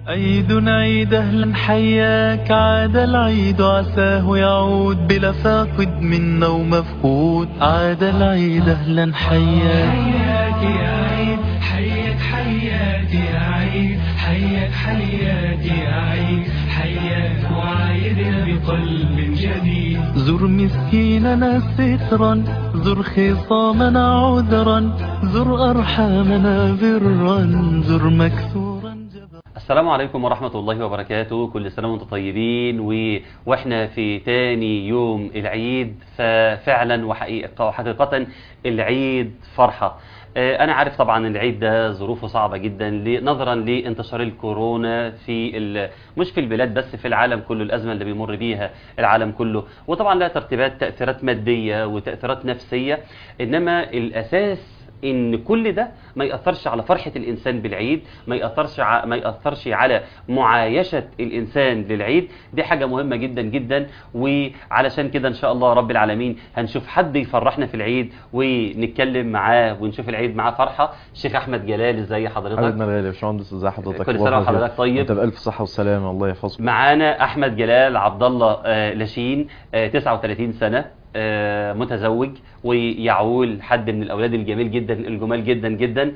عيد عيد أهلا حياك، عاد العيد عساه يعود بلا فاقد منا ومفقود. عاد العيد أهلا حياك، حياك يا عيد، حياك حياك يا عيد، حياك حياك يا عيد، حياك وعايدنا بقلب جديد. زر مسكيننا سترا، زر خصامنا عذرا، زر أرحامنا برا، زر مكسورا جبرا. السلام عليكم ورحمة الله وبركاته. كل سنة وانتم طيبين واحنا في تاني يوم العيد، ففعلا وحقيقة العيد فرحة. انا عارف طبعا العيد ده ظروفه صعبة جدا نظرا لانتشار الكورونا مش في البلاد بس، في العالم كله، الازمة اللي بيمر بيها العالم كله، وطبعا لها تأثيرات مادية وتأثيرات نفسية. انما الاساس ان كل ده ما يأثرش على فرحة الانسان بالعيد، ما يأثرش على معايشة الانسان للعيد. دي حاجة مهمة جدا جدا، وعلشان كده ان شاء الله رب العالمين هنشوف حد يفرحنا في العيد ونتكلم معاه ونشوف العيد معاه فرحة. الشيخ احمد جلال، ازي حضرتك؟ حبيبنا الغالي يا باشمهندس، ازي حضرتك؟ كل سنة وحضرتك طيب. انت بألف صحة وسلامة، الله يحفظك. معانا احمد جلال عبد الله لاشين، 39 سنة، متزوج ويعول حد من الاولاد الجمال جدا جدا،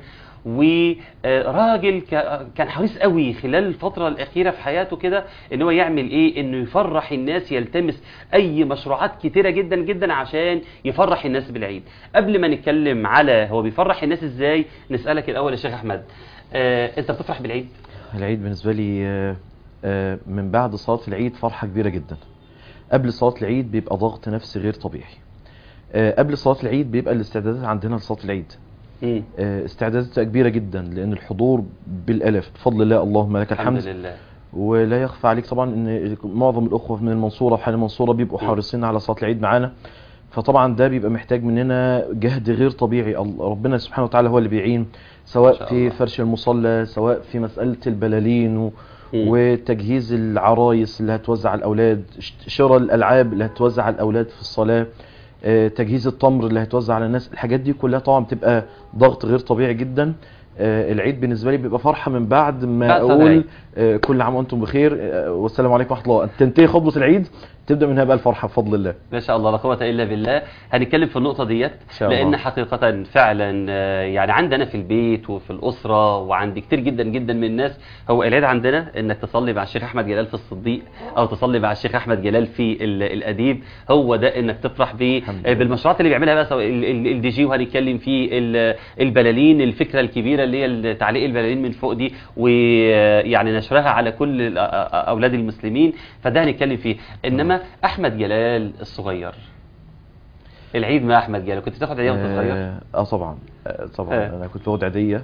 وراجل كان حريص قوي خلال الفترة الأخيرة في حياته كده إن هو يعمل إيه، إنه يفرح الناس، يلتمس أي مشروعات كتيرة جدا جدا عشان يفرح الناس بالعيد. قبل ما نتكلم على هو بيفرح الناس إزاي، نسألك الأول يا شيخ أحمد، أنت بتفرح بالعيد؟ العيد بالنسبة لي من بعد صلاة العيد فرحة كبيرة جدا. قبل صلاة العيد بيبقى ضغط نفسي غير طبيعي. قبل صلاة العيد بيبقى الاستعدادات عندنا لصلاة العيد استعدادات كبيرة جدا، لأن الحضور بالألاف بفضل الله، اللهم لك الحمد. الحمد لله. ولا يخفى عليك طبعا ان معظم الأخوة من المنصورة وحال المنصورة بيبقوا حريصين على صلاة العيد معانا، فطبعا ده بيبقى محتاج مننا جهد غير طبيعي. ربنا سبحانه وتعالى هو اللي بيعين، سواء في فرش المصلى، سواء في مسألة البلالين وتجهيز العرايس اللي هتوزع على الأولاد، شراء الألعاب اللي هتوزع على الأولاد في الصلاة، تجهيز التمر اللي هيتوزع على الناس. الحاجات دي كلها طبعا بتبقى ضغط غير طبيعي جدا. العيد بالنسبة لي بيبقى فرحة من بعد ما أقول كل عام وأنتم بخير والسلام عليكم ورحمة الله، تنتهي خطبة العيد تبدأ منها بقى الفرحة بفضل الله. ما شاء الله لا قوة إلا بالله. هنتكلم في النقطة ديت لأن حقيقة فعلا يعني عندنا في البيت وفي الأسرة وعند كتير جدا جدا من الناس، هو العيد عندنا إنك تصلي مع الشيخ أحمد جلال في الصديق أو تصلي مع الشيخ أحمد جلال في الأديب، هو ده إنك تفرح بالمشروعات اللي بيعملها بقى، سواء الدي جي، وهنتكلم في البلالين، الفكرة الكبيرة اللي هي تعليق البلالين من فوق دي ويعني نشرها على كل أولاد المسلمين، فده هنتكلم فيه. إنما أحمد جلال الصغير، العيد مع أحمد جلال كنت تاخد عيدية وانت صغير؟ طبعا طبعا. أنا كنت باخد عيدية.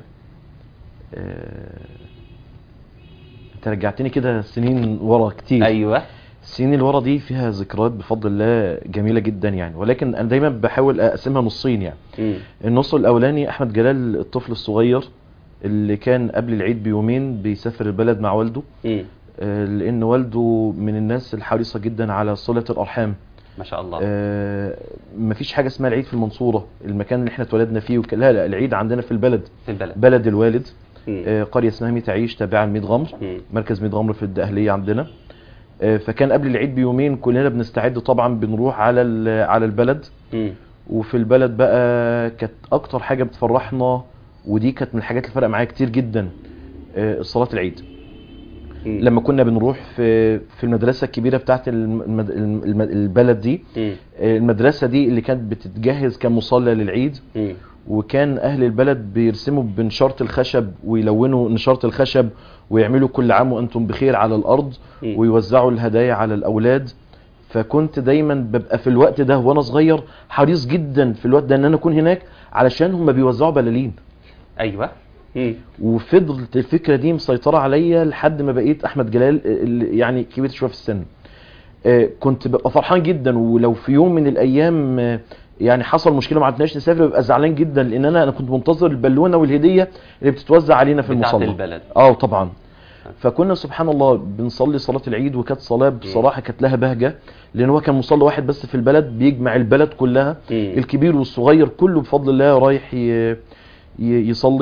انت رجعتني كده سنين ورا كتير. أيوة، السنين اللي ورا دي فيها ذكريات بفضل الله جميلة جدا يعني، ولكن أنا دايما بحاول أقسمها نصين يعني. النص الأولاني أحمد جلال الطفل الصغير اللي كان قبل العيد بيومين بيسافر البلد مع والده، لأن والده من الناس الحريصة جدا على صلة الأرحام ما شاء الله. مفيش حاجة اسمها العيد في المنصورة المكان اللي احنا اتولدنا فيه لا، العيد عندنا في البلد. بلد الوالد. قرية اسمها ميت عيش تابعة لميت غمر، مركز ميت غمر في الدقهلية عندنا. فكان قبل العيد بيومين كلنا بنستعد طبعا، بنروح على البلد. وفي البلد بقى كانت اكتر حاجة بتفرحنا، ودي كانت من الحاجات اللي فرق معايا كتير جدا، صلاة العيد. لما كنا بنروح في المدرسة الكبيرة بتاعت البلد دي، المدرسة دي اللي كانت بتتجهز كمصلى للعيد، وكان أهل البلد بيرسموا بنشارة الخشب ويلونوا نشارة الخشب ويعملوا كل عام وأنتم بخير على الأرض ويوزعوا الهدايا على الأولاد. فكنت دايما ببقى في الوقت ده وأنا صغير حريص جدا في الوقت ده أن أنا أكون هناك علشان هم بيوزعوا بلالين. أيوة. وفضلت الفكرة دي مسيطرة عليا لحد ما بقيت أحمد جلال يعني كبير شوية في السن. كنت ببقى فرحان جدا، ولو في يوم من الأيام يعني حصل مشكلة ما عرفناش نسافر ببقى زعلان جدا، لأن أنا كنت منتظر البالونة والهدية اللي بتتوزع علينا في المصلى البلد. طبعا. فكنا سبحان الله بنصلي صلاة العيد، وكانت صلاة بصراحة كانت لها بهجة، لأن هو كان مصلى واحد بس في البلد بيجمع البلد كلها، الكبير والصغير كله بفضل الله رايح يصلي.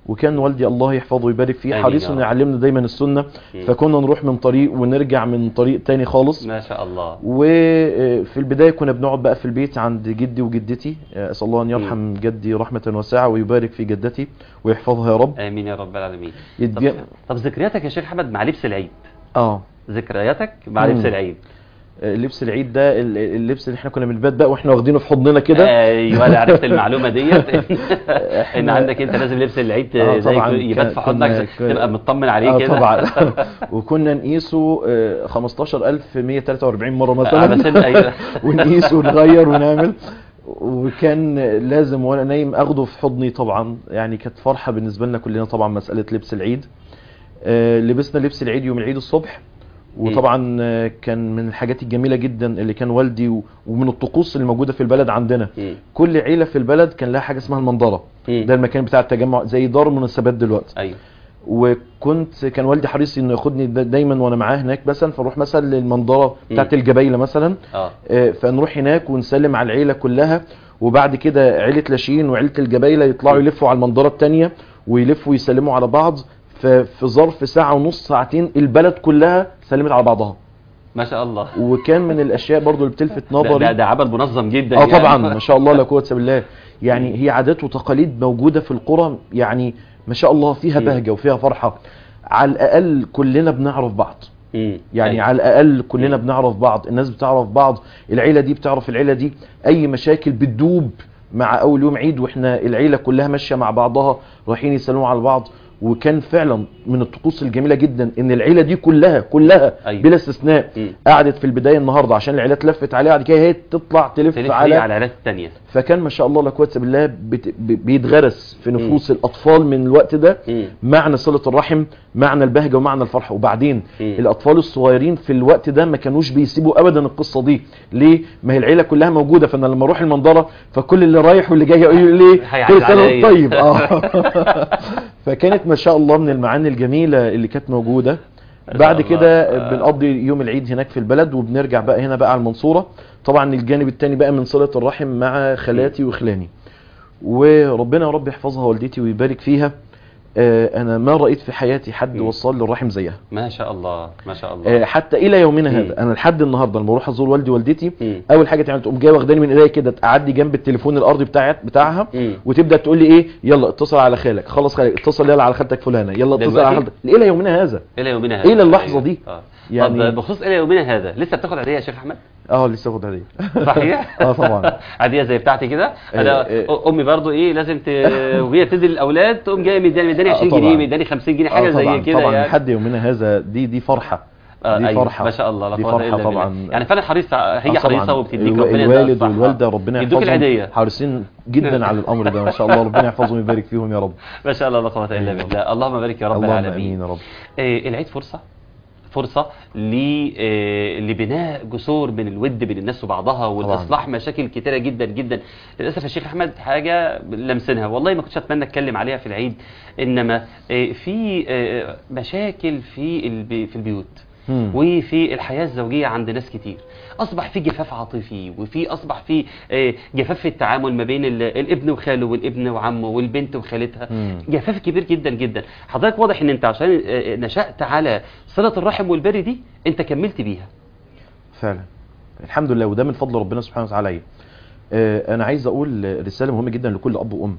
وكان والدي الله يحفظه ويبارك فيه حريص انه يعلمنا دايما السنه، فكنا نروح من طريق ونرجع من طريق تاني خالص ما شاء الله. وفي البدايه كنا بنقعد بقى في البيت عند جدي وجدتي، اسال الله ان يرحم جدي رحمه واسعه ويبارك في جدتي ويحفظها يا رب. امين يا رب العالمين. طب ذكرياتك يا شيخ احمد مع لبس العيد؟ ذكرياتك مع لبس العيد. لبس العيد ده اللبس اللي احنا كنا بنبات بقى واحنا واخدينه في حضننا كده. ايوه انا عرفت المعلومه ديت ان عندك انت لازم لبس العيد زي يبات في حضنك تبقى مطمن عليه كده. طبعا. وكنا نقيسه 15143 مره مثلا ونقيسه ونغير ونعمل، وكان لازم وانا نايم اخده في حضني طبعا. يعني كانت فرحه بالنسبه لنا كلنا طبعا مساله لبس العيد. لبسنا لبس العيد يوم العيد الصبح، وطبعا كان من الحاجات الجميله جدا اللي كان والدي ومن الطقوس اللي موجوده في البلد عندنا. كل عيله في البلد كان لها حاجه اسمها المنظره، ده المكان بتاع التجمع زي دار المناسبات دلوقتي. ايوه. كان والدي حريص انه ياخدني دايما وانا معاه هناك، مثلا فنروح مثلا للمنظره بتاعت الجبايله مثلا، فنروح هناك ونسلم على العيله كلها، وبعد كده عيله لاشين وعيله الجبايله يطلعوا يلفوا على المنظره الثانيه ويلفوا يسلموا على بعض. في ظرف ساعة ونص ساعتين البلد كلها سلمت على بعضها ما شاء الله. وكان من الاشياء برضو اللي بتلفت نظري ده عمل منظم جدا يعني. طبعا ما شاء الله لا قوه الا بالله. يعني هي عادات وتقاليد موجوده في القرى، يعني ما شاء الله فيها بهجه وفيها فرحه. على الاقل كلنا بنعرف بعض، يعني على الاقل كلنا بنعرف بعض، الناس بتعرف بعض، العيله دي بتعرف العيله دي، اي مشاكل بتدوب مع اول يوم عيد واحنا العيله كلها ماشيه مع بعضها رايحين يسلموا على بعض. وكان فعلا من الطقوس الجميله جدا ان العيله دي كلها بلا استثناء قعدت في البدايه النهارده عشان العيله اتلفت عليها، بعد كده هي تطلع تلف على العيلات الثانيه. فكان ما شاء الله لا قوه الا بالله بيتغرس في نفوس الاطفال من الوقت ده معنى صله الرحم، معنى البهجه ومعنى الفرحه. وبعدين الاطفال الصغيرين في الوقت ده ما كانوش بيسيبوا ابدا القصه دي. ليه؟ ما هي العيله كلها موجوده، فانا لما اروح المنظره فكل اللي رايح واللي جاي يقول لي كل سنه طيب. فكانت ما شاء الله من المعاني الجميله اللي كانت موجوده. بعد كده بنقضي يوم العيد هناك في البلد وبنرجع بقى هنا بقى على المنصوره. طبعا الجانب الثاني بقى من صله الرحم مع خالاتي وخلاني، وربنا يا رب يحفظها والدتي ويبارك فيها. انا ما رايت في حياتي حد وصل للرحم زيها ما شاء الله ما شاء الله. حتى الى يومنا هذا انا لحد النهارده لما بروح ازور والدي ووالدتي اول حاجه تعمل تقوم جايه واخداني من ايديا كده تقعدي جنب التليفون الارضي بتاعها وتبدا تقول لي ايه، يلا اتصل على خالك، خلص خالك اتصل يلا على خالتك فلانه، يلا اتصل على خالتك. الى يومنا هذا الى اللحظه دي. يعني طب بخصوص الى يومنا هذا لسه بتاخد عاديه يا شيخ احمد؟ لسه باخد عاديه. صحيح؟ طبعا. عاديه زي بتاعتي كده. انا امي برضو لازم وهي تدي الاولاد تقوم جايه مداني 20 جنيه مداني 50 جنيه حاجه زي كده. طبعا يعني. لحد يومنا هذا دي فرحه. دي فرحه ما شاء الله. دي فرحه طبعا. يعني فعلا حريصه، هي حريصه وبتديك ربنا الوالد والوالده ربنا يحفظهم حريصين جدا على الامر ده ما شاء الله. ربنا يحفظهم ويبارك فيهم يا رب. ما شاء الله لا قوه الا بالله. اللهم بارك يا رب العالمين. امين يا رب. العيد فرصه لبناء جسور من الود بين الناس وبعضها والاصلاح مشاكل كتيره جدا جدا. للاسف يا شيخ احمد حاجه لمسنها والله ما كنتش اتمنى اتكلم عليها في العيد، انما في مشاكل في البيوت وفي الحياه الزوجيه عند ناس كتير. اصبح في جفاف عاطفي وفي اصبح في جفاف في التعامل ما بين الابن وخاله والابن وعمه والبنت وخالتها. جفاف كبير جدا جدا. حضرتك واضح ان انت عشان نشأت على صلة الرحم والبر دي انت كملت بيها فعلا الحمد لله، وده من فضل ربنا سبحانه وتعالى. انا عايز اقول رسالة مهمة جدا لكل اب وام.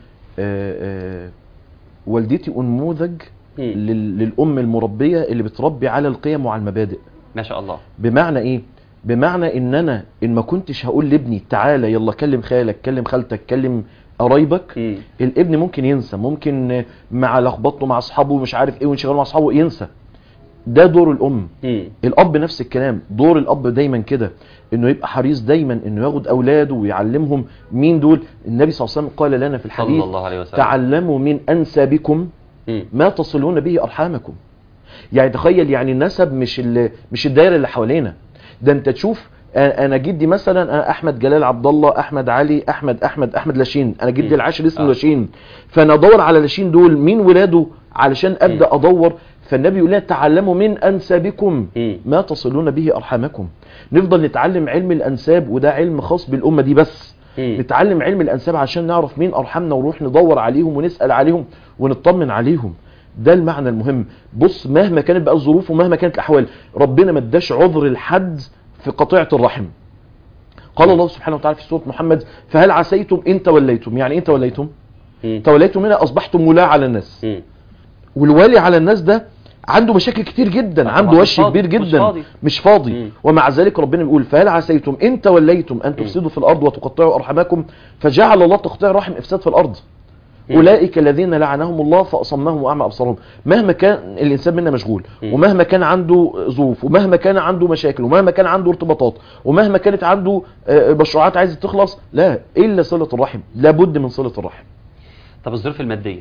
والدتي انموذج للام المربية اللي بتربي على القيم وعلى المبادئ ما شاء الله. بمعنى ايه؟ بمعنى ان انا ان ما كنتش هقول لابني تعالى يلا كلم خالك كلم خالتك كلم قرايبك، الابن ممكن ينسى، ممكن مع لخبطته مع اصحابه مش عارف ايه وانشغاله مع اصحابه ينسى. ده دور الام. الاب نفس الكلام، دور الاب دايما كده انه يبقى حريص دايما انه ياخد اولاده ويعلمهم مين دول. النبي صلى الله عليه وسلم قال لنا في الحديث تعلموا من انسابكم ما تصلون به ارحامكم. يعني تخيل، يعني النسب مش الدايره اللي حوالينا، ده انت تشوف انا جدي مثلا انا احمد جلال عبد الله احمد علي احمد لاشين، انا جدي العاشر اسمه لاشين، فانا ادور على لاشين دول مين ولاده علشان ابدا ادور. فالنبي يقول لنا تعلموا من انسابكم ما تصلون به ارحامكم. نفضل نتعلم علم الانساب، وده علم خاص بالامه دي بس. نتعلم علم الانساب عشان نعرف مين ارحمنا ونروح ندور عليهم ونسال عليهم ونطمن عليهم. ده المعنى المهم. بص مهما كانت بقى الظروف ومهما كانت الاحوال، ربنا ما اداش عذر لحد في قطيعه الرحم. قال الله سبحانه وتعالى في سوره محمد: فهل عسيتم ان توليتم. يعني ايه توليتم؟ توليتم هنا اصبحتم ولاة على الناس. والوالي على الناس ده عنده مشاكل كتير جدا، عنده وش كبير جدا، مش فاضي. ومع ذلك ربنا بيقول: فهل عسيتم ان توليتم ان تفسدوا في الارض وتقطعوا ارحامكم فجعل الله تقطيع رحم افساد في الارض. اولئك الذين لعنهم الله فاصمهم واعمى ابصارهم. مهما كان الانسان منا مشغول، ومهما كان عنده ظروف، ومهما كان عنده مشاكل، ومهما كان عنده ارتباطات، ومهما كانت عنده مشروعات عايزه تخلص، لا الا صله الرحم، لابد من صله الرحم. طب الظروف الماديه،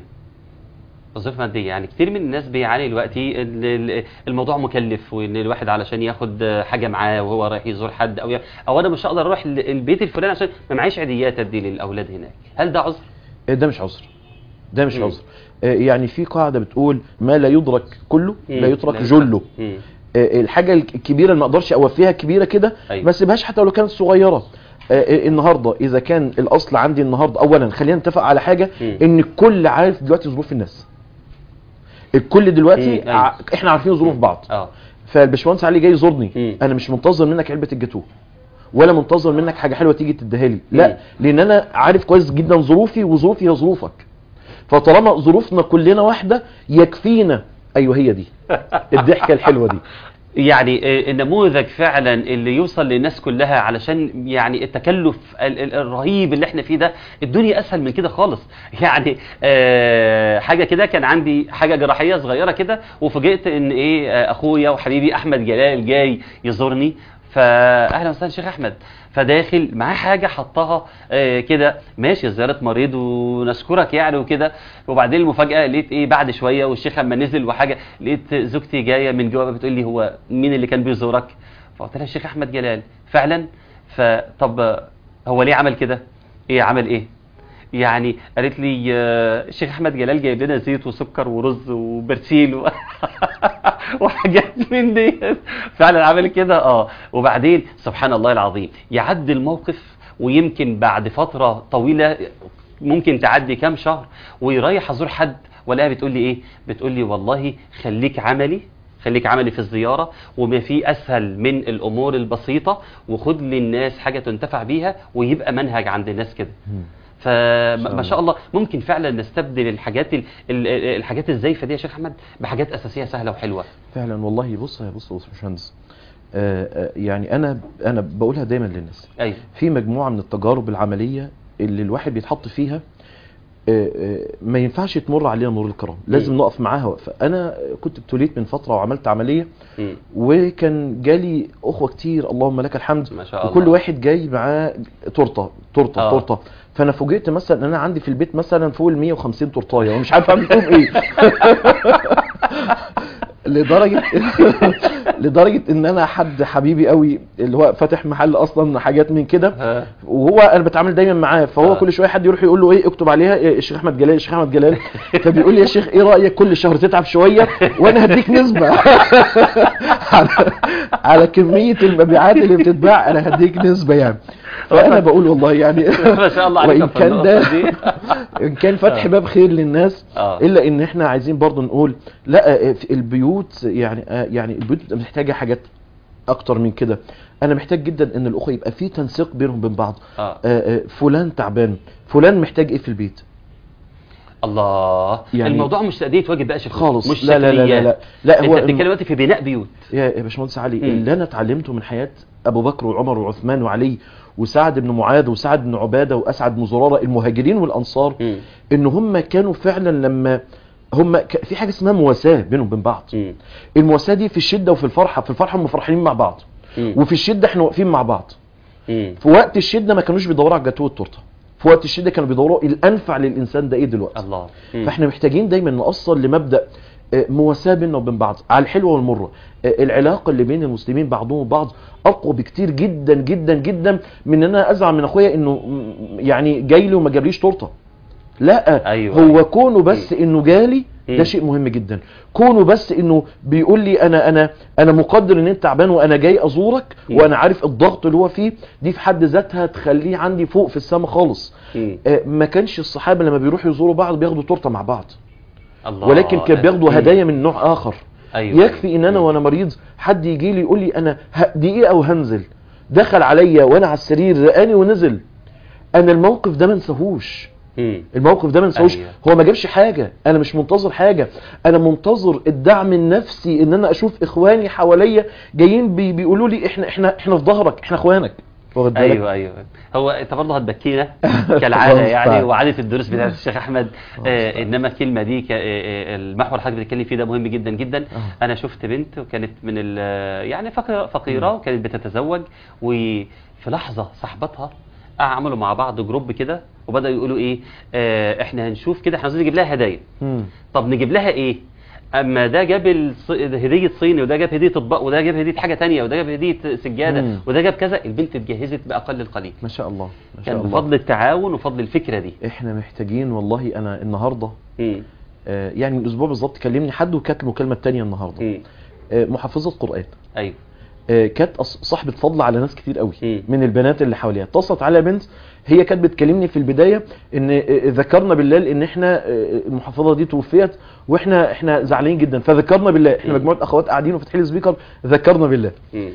يعني كتير من الناس بيعاني دلوقتي الموضوع مكلف، وان الواحد علشان ياخد حاجه معاه وهو رايح يزور حد او انا مش هقدر اروح البيت الفلاني عشان ما معيش عيديات ادي للاولاد هناك. هل ده عذر؟ ده مش عذر، ده مش عذر. يعني في قاعده بتقول: ما لا يدرك كله لا يترك جله. الحاجه الكبيره اللي ما اقدرش اوفيها كبيره كده، ما اسيبهاش حتى لو كانت صغيره. النهارده اذا كان الاصل عندي النهارده، اولا خلينا نتفق على حاجه، ان الكل عارف دلوقتي ظروف الناس. الكل دلوقتي احنا عارفين ظروف بعض. فالباشمهندس علي جاي يزورني، انا مش منتظر منك علبه الجاتوه ولا منتظر منك حاجه حلوه تيجي تديها لي، لا، لان انا عارف كويس جدا ظروفي وظروفي هي ظروفك. فطالما ظروفنا كلنا واحده يكفينا. ايوه هي دي الضحكه الحلوه دي. يعني النموذج فعلا اللي يوصل للناس كلها، علشان يعني التكلف الرهيب اللي احنا فيه ده، الدنيا اسهل من كده خالص. يعني حاجه كده، كان عندي حاجه جراحيه صغيره كده، وفوجئت ان اخويا وحبيبي احمد جلال جاي يزورني. فاهلا وسهلا شيخ احمد. فداخل معاه حاجه حطها كده، ماشي زياره مريض ونشكرك يعني وكده. وبعدين المفاجاه لقيت بعد شويه والشيخ لما نزل وحاجه، لقيت زوجتي جايه من جوه بتقول لي: هو مين اللي كان بيزورك؟ فقلت لها: الشيخ احمد جلال. فعلا. فطب هو ليه عمل كده؟ عمل ايه؟ يعني قالت لي: الشيخ احمد جلال جايب لنا زيت وسكر ورز وبرسيل وحاجات من دي. فعلا عمل كده. وبعدين سبحان الله العظيم، يعدي الموقف ويمكن بعد فترة طويلة، ممكن تعدي كام شهر، ويريح ازور حد ولا بتقول لي ايه؟ بتقول لي: والله خليك عملي في الزيارة، وما في أسهل من الأمور البسيطة، وخد للناس حاجة تنتفع بيها ويبقى منهج عند الناس كده. فما شاء الله ممكن فعلا نستبدل الحاجات الزيفه دي يا شيخ احمد بحاجات اساسيه سهله وحلوه فعلا. والله بص يا باشمهندس، يعني انا بقولها دايما للناس. أيوة. في مجموعه من التجارب العمليه اللي الواحد بيتحط فيها، ما ينفعش تمر عليها مرور الكرام، لازم نقف معاها وقفه. انا كنت ابتليت من فتره وعملت عمليه، وكان جالي اخوه كتير اللهم لك الحمد، ما شاء الله، وكل واحد جاي معاه تورته. فانا فوجئت مثلا ان انا عندي في البيت مثلا فوق ال 150 تورتايه ومش عارف اعمل فيهم ايه. لدرجه ان انا حد حبيبي قوي اللي هو فاتح محل اصلا حاجات من كده، وهو انا بتعامل دايما معاه، فهو كل شويه حد يروح يقول له اكتب عليها الشيخ احمد جلال، الشيخ احمد جلال. فبيقول لي: يا شيخ ايه رايك كل شهر تتعب شويه وانا هديك نسبه على كميه المبيعات اللي بتتباع، انا هديك نسبه يعني. فانا بقول والله يعني ما شاء الله عليك. وان كان ده ان كان فتح باب خير للناس، الا ان احنا عايزين برضو نقول لا، البيوت يعني البيوت محتاجه حاجات اكتر من كده. انا محتاج جدا ان الاخوه يبقى في تنسيق بينهم وبين بعض. فلان تعبان، فلان محتاج ايه في البيت. الله، يعني الموضوع مش تأدية واجب بقى خالص، مش لا هو انت بتتكلم دلوقتي في بناء بيوت. يا باشمهندس علي، اللي انا اتعلمته من حياه ابو بكر وعمر وعثمان وعلي وسعد بن معاذ وسعد بن عباده واسعد بن زراره، المهاجرين والانصار، ان هم كانوا فعلا لما هم في حاجه اسمها مواساه بينهم وبين بعض. المواساه دي في الشده وفي الفرحه. في الفرحه هم فرحانين مع بعض، وفي الشده احنا واقفين مع بعض. في وقت الشده ما كانوش بيدوروا على الجاتوه والتورته، في وقت الشده كانوا بيدوروا الانفع للانسان ده ايه دلوقتي. الله. فاحنا محتاجين دايما نوصل لمبدا مواساه بيننا وبين بعض على الحلوه والمره. العلاقه اللي بين المسلمين بعضهم وبعض اقوى بكتير جدا جدا جدا من ان انا ازعل من اخويا انه يعني جاي لي وما جابليش تورته. لا، أيوة. هو كونه بس انه جالي ده شيء مهم جدا. كونه بس انه بيقول لي انا مقدر ان انت تعبان وانا جاي ازورك وانا عارف الضغط اللي هو فيه، دي في حد ذاتها تخليه عندي فوق في السماء خالص. ما كانش الصحابه لما بيروحوا يزوروا بعض بياخدوا تورته مع بعض، ولكن كان بياخدوا هدايا من نوع اخر. يكفي ان انا وانا مريض حد يجي لي يقول لي انا دقيقه وهنزل، دخل عليا وانا على السرير رقاني ونزل، انا الموقف ده ما انساهوش. الموقف ده ما انساهوش. هو ما جابش حاجه، انا مش منتظر حاجه، انا منتظر الدعم النفسي، ان انا اشوف اخواني حواليا جايين بيقولوا لي احنا في ظهرك، احنا اخوانك. ايوه هو انت برضه هتبكينا كالعاده يعني، وعاده الدروس بتاعت الشيخ احمد. انما الكلمه دي المحور اللي حضرتك بتتكلم فيه ده مهم جدا جدا. انا شفت بنت وكانت من يعني فقيره وكانت بتتزوج، وفي لحظه صاحبتها عملوا مع بعض جروب كده وبداوا يقولوا ايه، احنا هنشوف كده، احنا عايزين نجيب لها هدايا. طب نجيب لها ايه؟ اما ده جاب هديه صيني، وده جاب هديه اطباق، وده جاب هديه حاجه ثانيه، وده جاب هديه سجاده، وده جاب كذا. البنت اتجهزت باقل القليل. ما شاء الله ما شاء كان الله. بفضل التعاون وفضل الفكره دي. احنا محتاجين والله. انا النهارده يعني من اسبوع بالظبط كلمني حد وكانت المكالمه الثانيه النهارده محفظه قران. ايوه كانت صاحبه فضل على ناس كتير قوي من البنات اللي حواليها. اتصلت على بنت هي كانت بتكلمني في البدايه ان ذكرنا بالله ان احنا المحفظه دي توفيت واحنا زعلانين جدا، فذكرنا بالله. احنا مجموعه اخوات قاعدين وفاتحين السبيكر، ذكرنا بالله.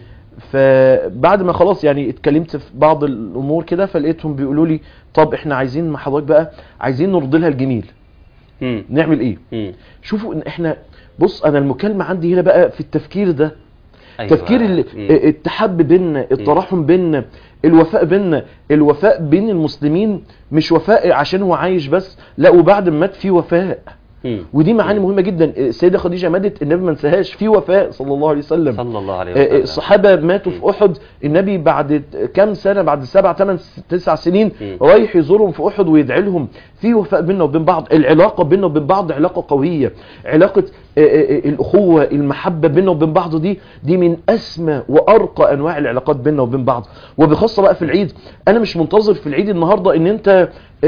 فبعد ما خلاص يعني اتكلمت في بعض الامور كده، فلقيتهم بيقولوا لي طب احنا عايزين مع حضرتك بقى، عايزين نرضي لها الجميل. نعمل ايه؟ شوفوا ان احنا، بص انا المكالمه عندي هنا بقى في التفكير ده. أيوة. تفكير التحب بيننا، التراحم بيننا، الوفاء بيننا. الوفاء بين المسلمين مش وفاء عشان هو عايش بس، لا، وبعد ما مات في وفاء. ودي معاني مهمه جدا. السيده خديجه ماتت، النبي ما انساهاش، في وفاء صلى الله عليه وسلم. صلى الله عليه وسلم. الصحابه ماتوا في احد، النبي بعد كام سنه، بعد 7 8 9 سنين رايح يزورهم في احد ويدعي لهم. في وفاء بيننا وبين بعض. العلاقه بيننا وبين بعض علاقه قويه، علاقه الاخوه، المحبه بيننا وبين بعض، دي من اسمى وارقى انواع العلاقات بيننا وبين بعض. وبخاصه بقى في العيد، انا مش منتظر في العيد النهارده ان انت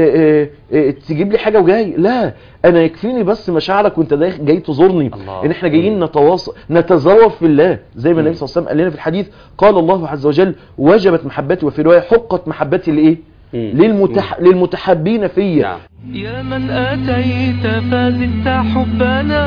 تجيب لي حاجه وجاي، لا، انا يكفيني بس مشاعرك وانت جاي تزورني، ان احنا جايين نتواصل نتزاور في الله، زي ما النبي صلى الله عليه وسلم قال لنا في الحديث، قال الله عز وجل وجبت محبتي، وفي روايه حقت محبتي لايه؟ للمتحبين فيا. يا من اتيت فزدت حبنا،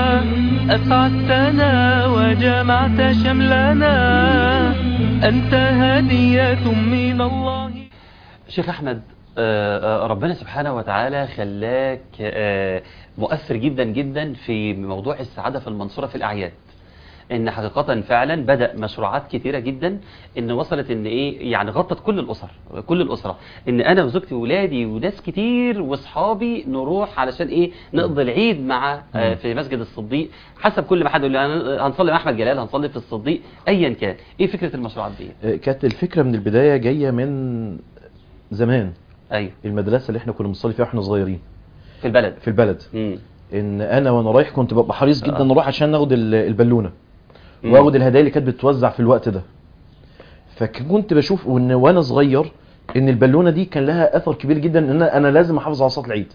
اسعدتنا وجمعت شملنا، انت هدية من الله. شيخ احمد، ربنا سبحانه وتعالى خلاك مؤثر جدا جدا في موضوع السعادة في المنصورة في الأعياد. ان حقيقة فعلا بدأ مشروعات كتيرة جدا، ان وصلت ان ايه يعني غطت كل الأسرة، ان انا وزوجتي وولادي وناس كتير واصحابي نروح علشان ايه نقضي العيد مع في مسجد الصديق، حسب كل ما حد يقول لي هنصلي مع احمد جلال، هنصلي في الصديق، ايا كان. ايه فكرة المشروعات دي؟ كانت الفكرة من البداية جاية من زمان. ايوه، المدرسة اللي احنا كنا بنصلي فيها واحنا صغيرين في البلد. ان انا وانا رايح كنت ببقى حريص جدا نروح عشان ناخد البالونه واخد الهدايا اللي كانت بتتوزع في الوقت ده. فكنت بشوف وانا صغير ان البالونه دي كان لها اثر كبير جدا، ان انا لازم احافظ على صلاه العيد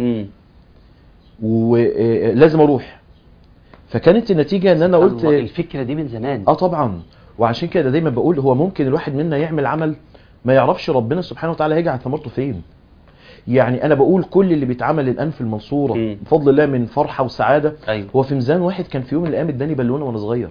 ولازم اروح. فكانت النتيجه ان انا قلت الفكره دي من زمان. طبعا. وعشان كده دايما بقول هو ممكن الواحد منا يعمل عمل ما يعرفش ربنا سبحانه وتعالى هيجعل ثمرته فين. يعني انا بقول كل اللي بيتعمل الان في المنصوره بفضل الله من فرحه وسعاده. أيوة. هو في ميزان واحد كان في يوم من الايام اداني بالونه وانا صغير.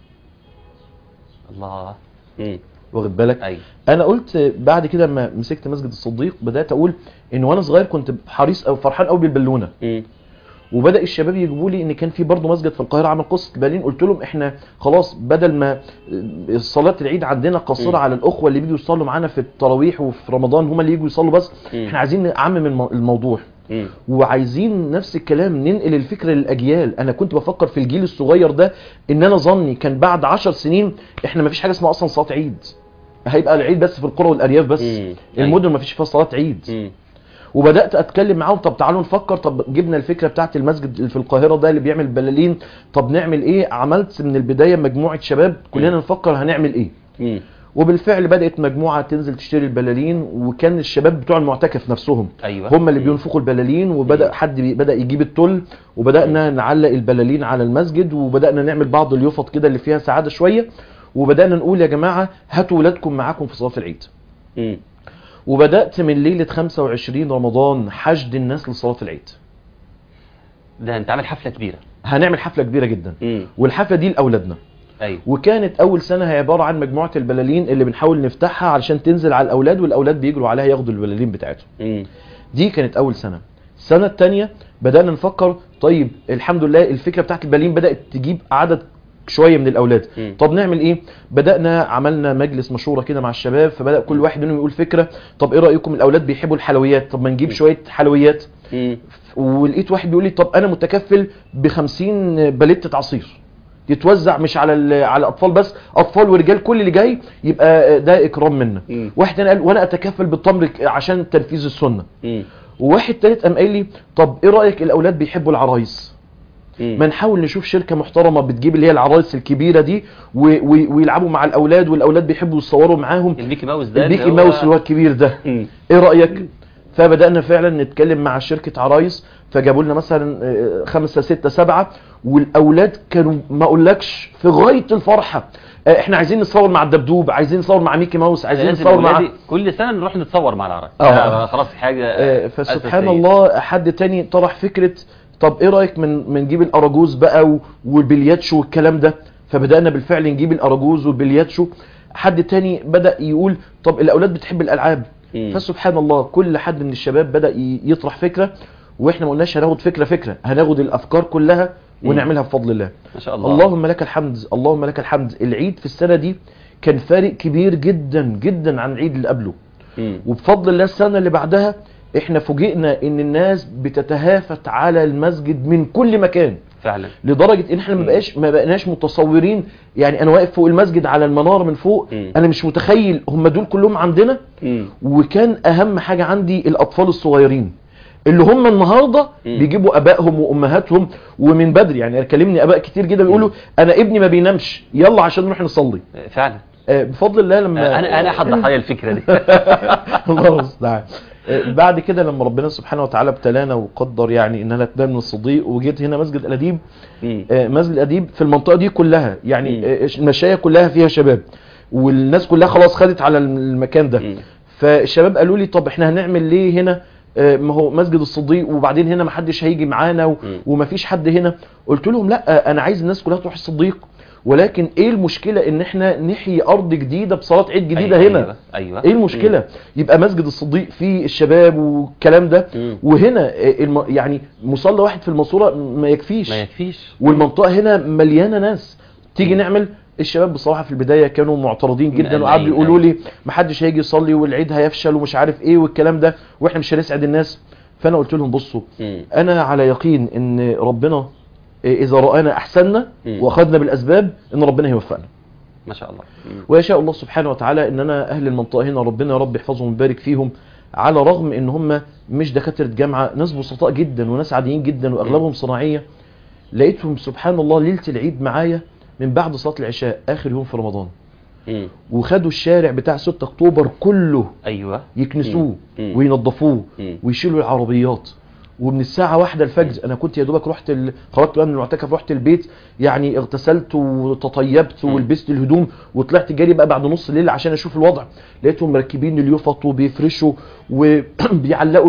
الله. واخد بالك؟ أيوة. انا قلت بعد كده لما مسكت مسجد الصديق بدات اقول ان وانا صغير كنت حريص او فرحان قوي بالبالونه. وبدا الشباب يجيبوا لي ان كان في برضه مسجد في القاهره عمل قصه بالين. قلت لهم احنا خلاص بدل ما صلاه العيد عندنا قاصره على الاخوه اللي بيجوا يصلوا معانا في التراويح وفي رمضان هم اللي يجوا يصلوا بس، احنا عايزين نعمم الموضوع. وعايزين نفس الكلام ننقل الفكره للاجيال. انا كنت بفكر في الجيل الصغير ده ان انا ظني كان بعد 10 سنين احنا ما فيش حاجه اسمها اصلا صلاه عيد، هيبقى العيد بس في القرى والارياف بس. المدن ما فيش فيها صلاه عيد. وبدات اتكلم معاهم، طب تعالوا نفكر، طب جبنا الفكره بتاعت المسجد اللي في القاهره ده اللي بيعمل بلالين، طب نعمل ايه؟ عملت من البدايه مجموعه شباب كلنا نفكر هنعمل ايه. وبالفعل بدأت مجموعة تنزل تشتري البلالين، وكان الشباب بتوع المعتكف نفسهم هم اللي بينفقوا البلالين، وبدأ حد بدأ يجيب التل، وبدأنا نعلق البلالين على المسجد، وبدأنا نعمل بعض اليوفط كده اللي فيها سعادة شوية، وبدأنا نقول يا جماعة هاتوا ولادكم معاكم في صلاة العيد. وبدأت من ليلة 25 رمضان حشد الناس لصلاة العيد. ده انت عامل حفلة كبيرة. هنعمل حفلة كبيرة جدا. والحفلة دي لأولادنا. أيوة. وكانت أول سنة هي عبارة عن مجموعة البلالين اللي بنحاول نفتحها علشان تنزل على الأولاد، والأولاد بيجروا عليها ياخدوا البلالين بتاعتهم. دي كانت أول سنة. السنة الثانية بدأنا نفكر طيب الحمد لله الفكرة بتاعت البلالين بدأت تجيب عدد شوية من الأولاد. طب نعمل إيه؟ بدأنا عملنا مجلس مشورة كده مع الشباب، فبدأ كل واحد منهم يقول فكرة. طب إيه رأيكم الأولاد بيحبوا الحلويات، طب ما نجيب شوية حلويات. ولقيت واحد بيقول لي طب أنا متكفل ب50 باليتة عصير يتوزع مش على الاطفال بس، اطفال ورجال، كل اللي جاي يبقى ده اكرام منا. واحد تاني قال وانا اتكفل بالتمر عشان تنفيذ السنه. وواحد تالت قام قال لي طب ايه رايك الاولاد بيحبوا العرايس، ما نحاول نشوف شركه محترمه بتجيب اللي هي العرايس الكبيره دي ويلعبوا مع الاولاد، والاولاد بيحبوا يصوروا معاهم. الميكي ماوس ده، الميكي ماوس اللي هو الكبير ده. ايه رايك؟ فبدأنا فعلا نتكلم مع شركة عرايس، فجابوا لنا مثلا 5 6 7، والاولاد كانوا ما اقولكش في غاية الفرحة. احنا عايزين نصور مع الدبدوب، عايزين نصور مع ميكي ماوس، عايزين نصور مع كل سنة نروح نتصور مع العرايس. خلاص حاجة فسبحان الله حد تاني طرح فكرة طب ايه رأيك من نجيب الاراجوز بقى والبلياتشو والكلام ده. فبدأنا بالفعل نجيب الاراجوز والبلياتشو. حد تاني بدأ يقول طب الاولاد بتحب الالعاب. فسبحان الله كل حد من الشباب بدأ يطرح فكرة، واحنا ما قلناش هناخد فكرة، هناخد الافكار كلها ونعملها بفضل الله. ما شاء الله. اللهم لك الحمد، اللهم لك الحمد. العيد في السنة دي كان فارق كبير جدا جدا عن العيد اللي قبله. وبفضل الله السنة اللي بعدها احنا فوجئنا ان الناس بتتهافت على المسجد من كل مكان فعلا، لدرجة ان احنا ما بقناش متصورين. يعني انا واقف فوق المسجد على المنارة من فوق، انا مش متخيل هم دول كلهم عندنا. وكان اهم حاجة عندي الاطفال الصغيرين اللي هم النهاردة بيجيبوا ابائهم وامهاتهم ومن بدري. يعني كلمني اباء كتير جدا بيقولوا انا ابني ما بينامش، يلا عشان نروح نصلي. فعلا بفضل الله لما انا احد ضحايا الفكرة دي. الله المستعان. بعد كده لما ربنا سبحانه وتعالى ابتلانا وقدر يعني ان انا اتنام من الصديق، وجيت هنا مسجد الاديب. مسجد الاديب في المنطقه دي كلها يعني المشايه كلها فيها شباب، والناس كلها خلاص خدت على المكان ده. فالشباب قالوا لي طب احنا هنعمل ليه هنا، ما هو مسجد الصديق وبعدين هنا ما حدش هيجي معانا ومفيش حد هنا. قلت لهم لا، انا عايز الناس كلها تروح الصديق، ولكن ايه المشكلة ان احنا نحيي ارض جديدة بصلاة عيد جديدة. أيوة هنا. أيوة. ايه المشكلة؟ يبقى مسجد الصديق فيه الشباب والكلام ده، وهنا يعني مصلى واحد في المنصورة ما يكفيش. والمنطقة هنا مليانة ناس تيجي نعمل. الشباب بصراحة في البداية كانوا معترضين جدا، وقعدوا يقولوا لي محدش هيجي يصلي والعيد هيفشل ومش عارف ايه والكلام ده، واحنا مش هنسعد الناس. فانا قلت لهم بصوا، انا على يقين ان ربنا إذا رأنا أحسننا وأخذنا بالأسباب إن ربنا يوفقنا. ما شاء الله. ويشاء الله سبحانه وتعالى إن أنا أهل المنطقة هنا ربنا يا رب يحفظهم ويبارك فيهم، على رغم إن هم مش دكاترة جامعة، ناس بسطاء جدا وناس عاديين جدا وأغلبهم صناعية. لقيتهم سبحان الله ليلة العيد معايا من بعد صلاة العشاء آخر يوم في رمضان، وخدوا الشارع بتاع 6 أكتوبر كله. أيوة. يكنسوه وينظفوه ويشيلوا العربيات. ومن الساعة 1 الفجر انا كنت يا دوبك رحت خرجت بقى من المعتكف، رحت البيت يعني اغتسلت وتطيبت ولبست الهدوم وطلعت جري بقى بعد نص الليل عشان اشوف الوضع. لقيتهم مركبين اليوفط وبيفرشوا وبيعلقوا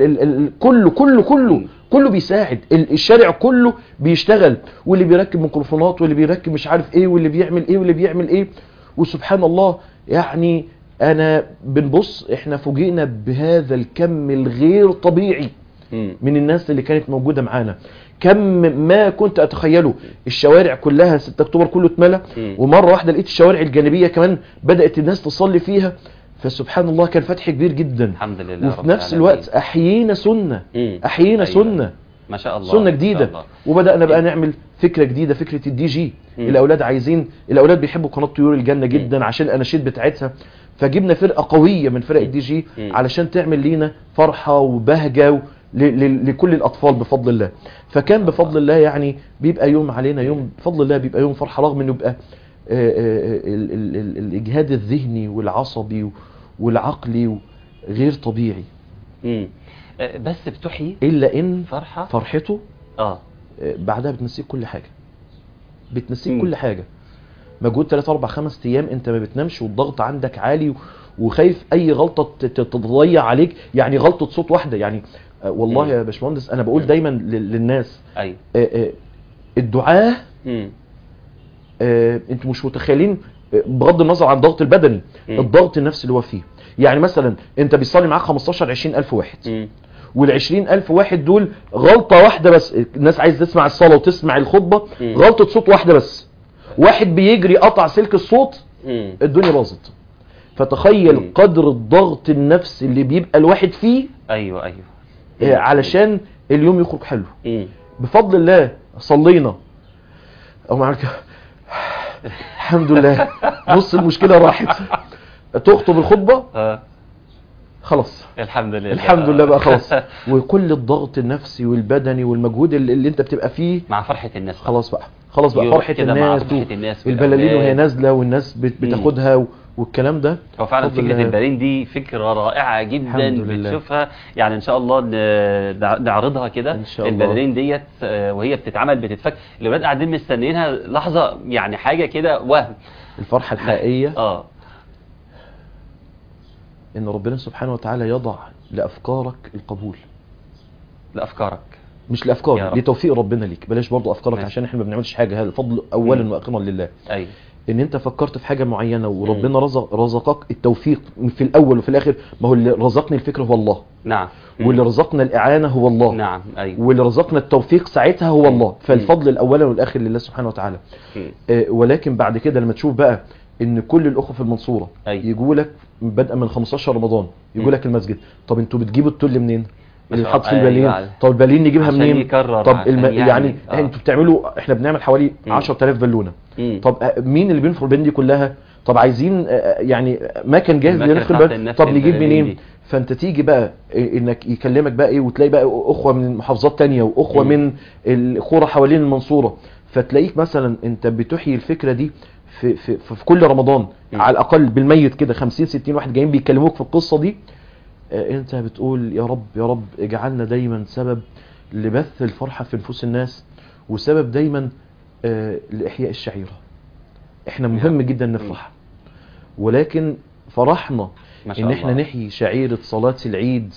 كله بيساعد. الشارع كله بيشتغل، واللي بيركب ميكروفونات واللي بيركب مش عارف ايه واللي بيعمل ايه وسبحان الله يعني انا بنبص احنا فوجئنا بهذا الكم الغير طبيعي من الناس اللي كانت موجودة معانا. كم ما كنت اتخيله. الشوارع كلها 6 اكتوبر كله اتملى، ومرة واحدة لقيت الشوارع الجانبية كمان بدأت الناس تصلي فيها. فسبحان الله كان فتح كبير جدا الحمد لله. وفي نفس الوقت احيينا سنة. أيوة. سنة ما شاء الله، سنة جديدة. وبدأنا بقى نعمل فكرة جديدة، فكرة الدي جي. الأولاد بيحبوا قناة طيور الجنة جدا عشان الأناشيد بتاعتها. فجبنا فرقة قوية من فرق الدي جي علشان تعمل لينا فرحة وبهجة لكل الأطفال بفضل الله. فكان بفضل الله يعني بيبقى يوم علينا يوم بفضل الله، بيبقى يوم فرحة رغم انه بيبقى الاجهاد الذهني والعصبي والعقلي غير طبيعي. بس بتحيي الا ان فرحته بعدها بتنسيك كل حاجه، بتنسيك كل حاجه. مجهود 3 4 5 ايام انت ما بتنامش والضغط عندك عالي وخايف اي غلطه تضيع عليك، يعني غلطه صوت واحده يعني. والله يا باشمهندس انا بقول دايما للناس ايوه الدعاء انتوا مش متخيلين بغض النظر عن الضغط البدني الضغط النفسي اللي هو فيه. يعني مثلا انت بيصلي معاك 15 20000 واحد، وال20000 واحد دول غلطه واحده بس، الناس عايز تسمع الصلاه وتسمع الخطبه، غلطه صوت واحده بس، واحد بيجري قطع سلك الصوت الدنيا باظت. فتخيل قدر الضغط النفسي اللي بيبقى الواحد فيه. ايوه علشان اليوم يخرج حلو. بفضل الله صلينا او معاك الحمد لله نص المشكله راحت، تخطب الخطبه خلاص الحمد لله الحمد لله بقى خلاص. وكل الضغط النفسي والبدني والمجهود اللي انت بتبقى فيه مع فرحه الناس خلاص بقى فرحه الناس والبلالين وهي نازله والناس بتاخدها والكلام ده. هو فعلا فكره البلالين دي فكره رائعه جدا بتشوفها، يعني ان شاء الله نعرضها كده البلالين ديت وهي بتتعمل بتتفك، الاولاد قاعدين مستنيينها لحظه، يعني حاجه كده وهم الفرحه الحقيقيه ان ربنا سبحانه وتعالى يضع لافكارك القبول. لافكارك مش لافكارك، لتوفيق ربنا ليك، بلاش برضو افكارك عشان احنا ما بنعملش حاجه، هذا الفضل اولا واخيرا لله. ايوه ان انت فكرت في حاجه معينه وربنا رزقك التوفيق في الاول وفي الاخر. ما هو اللي رزقني الفكره هو الله. نعم. واللي رزقنا الاعانه هو الله. نعم. ايوه. واللي رزقنا التوفيق ساعتها هو الله. فالفضل الاول والاخر لله سبحانه وتعالى. ولكن بعد كده لما تشوف بقى ان كل الاخوه في المنصوره يجوا لك بدءا من 15 رمضان يجوا لك المسجد، طب انتوا بتجيبوا التل منين؟ اللي حاط في البالين. طب البالين نجيبها منين؟ طب يعني انتوا بتعملوا، احنا بنعمل حوالي 10000 بالونه. طب مين اللي بينفر البالين دي كلها؟ طب عايزين يعني مكان جاهز لنفخ البالين، طب نجيب منين؟ فانت تيجي بقى انك يكلمك بقى ايه، وتلاقي بقى اخوه من محافظات تانية واخوه من القرى حوالين المنصوره، فتلاقيك مثلا انت بتحيي الفكره دي في كل رمضان على الاقل بالميت كده 50 60 واحد جايين بيكلموك في القصه دي. انت بتقول يا رب يا رب اجعلنا دايما سبب لبث الفرحه في نفوس الناس، وسبب دايما لاحياء الشعيره. احنا مهم جدا نفرح، ولكن فرحنا ان احنا نحيي شعيره صلاه العيد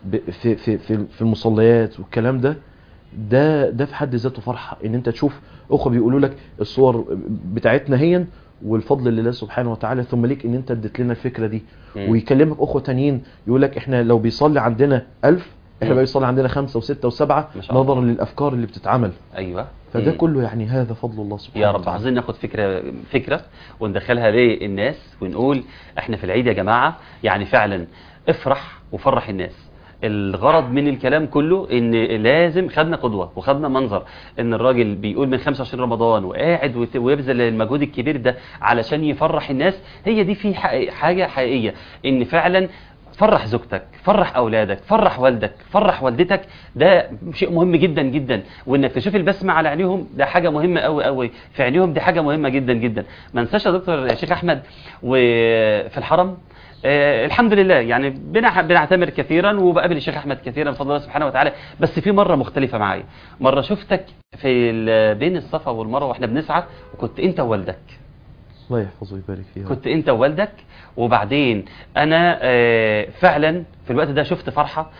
في المصليات والكلام ده في حد ذاته فرحه. ان انت تشوف اخوه بيقولوا لك الصور بتاعتنا هي والفضل لله سبحانه وتعالى، ثم ليك ان انت اديت لنا الفكره دي. ويكلمك اخوه تانيين يقول لك احنا لو بيصلي عندنا 1000 احنا بقى بيصلي عندنا 5 و6 و7 نظرا للافكار اللي بتتعمل. ايوه فده كله يعني هذا فضل الله سبحانه وتعالى. يا رب عايزين ناخد فكره وندخلها للناس ونقول احنا في العيد يا جماعه يعني فعلا افرح وفرح الناس. الغرض من الكلام كله ان لازم خدنا قدوه وخدنا منظر ان الراجل بيقول من 25 رمضان وقاعد ويبذل المجهود الكبير ده علشان يفرح الناس. هي دي في حاجه حقيقيه، ان فعلا فرح زوجتك، فرح اولادك، فرح والدك، فرح والدتك، ده شيء مهم جدا جدا. وانك تشوف البسمه على عينيهم ده حاجه مهمه قوي قوي في عينيهم، دي حاجه مهمه جدا جدا. ما انساش يا دكتور يا شيخ احمد وفي الحرم الحمد لله يعني بنعتمر كثيرا وبقابل الشيخ احمد كثيرا بفضل الله سبحانه وتعالى. بس في مره مختلفه معايا، مره شفتك في بين الصفا والمروه واحنا بنسعى، وكنت انت ووالدك. الله يحفظه ويبارك فيه. كنت انت ووالدك، وبعدين انا فعلا في الوقت ده شفت فرحه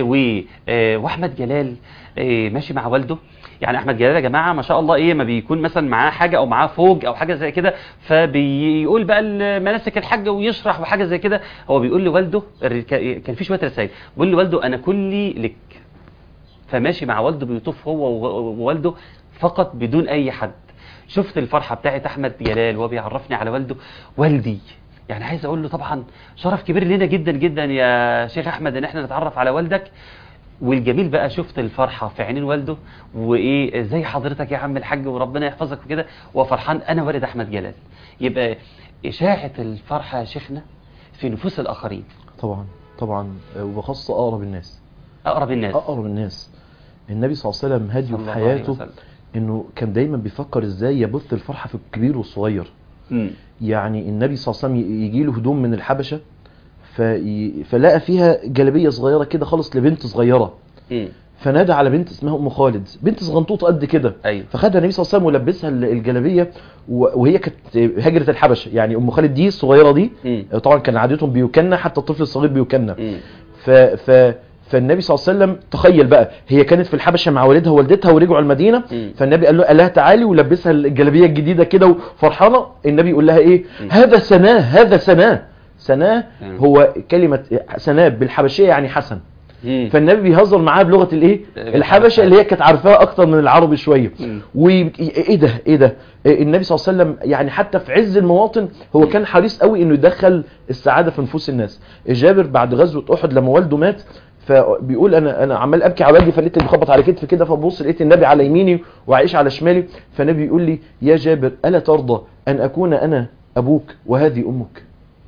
واحمد جلال ماشي مع والده. يعني احمد جلال يا جماعه ما شاء الله ما بيكون مثلا معاه حاجه او معاه فوج او حاجه زي كده فبيقول بقى مناسك الحج ويشرح وحاجه زي كده. هو بيقول لوالده، كان في شويه رسائل، بيقول لوالده انا كلي لك. فماشي مع والده بيطوف هو ووالده فقط بدون اي حد. شفت الفرحه بتاعت احمد جلال وهو بيعرفني على والده. والدي يعني عايز اقول له طبعا شرف كبير لنا جدا جدا يا شيخ احمد ان احنا نتعرف على والدك. والجميل بقى شفت الفرحه في عينين والده، وايه زي حضرتك يا عم الحاج وربنا يحفظك وكده، وفرحان انا والد احمد جلال. يبقى اشاعه الفرحه يا شيخنا في نفوس الاخرين. طبعا طبعا، وبخاصه اقرب الناس. اقرب الناس. اقرب الناس. النبي صلى الله عليه وسلم هديه في حياته انه كان دايما بيفكر ازاي يبث الفرحه في الكبير والصغير. يعني النبي صلى الله عليه وسلم يجي له هدوم من الحبشه فلقى فيها جلابيه صغيره كده خالص لبنت صغيره، فنادى على بنت اسمها ام خالد، بنت صغنطوطه قد كده. فخدها النبي صلى الله عليه وسلم ولبسها الجلابيه، وهي كانت هجره الحبشه. يعني ام خالد دي الصغيره دي طبعا كان عادتهم بيكنى، حتى الطفل الصغير بيكنى. فالنبي صلى الله عليه وسلم تخيل بقى، هي كانت في الحبشه مع والدها ووالدتها ورجعوا المدينه، فالنبي قال لها تعالي ولبسها الجلابيه الجديده كده وفرحانه. النبي يقول لها ايه؟ هذا سناه، هذا سناه. سناه هو كلمه سناه بالحبشيه يعني حسن. فالنبي بيهزر معاها بلغه الايه؟ الحبشه اللي هي كانت عارفاها اكتر من العربي شويه. وايه ده ايه ده؟ النبي صلى الله عليه وسلم يعني حتى في عز المواطن هو كان حريص قوي انه يدخل السعاده في نفوس الناس. جابر بعد غزوه احد لما والده مات، فبيقول انا عمال ابكي على والدي، فلقيت اللي بيخبط على كتفي كده، فببص لقيت النبي على يميني وعائشه على شمالي. فالنبي يقول لي يا جابر الا ترضى ان اكون انا ابوك وهذه امك؟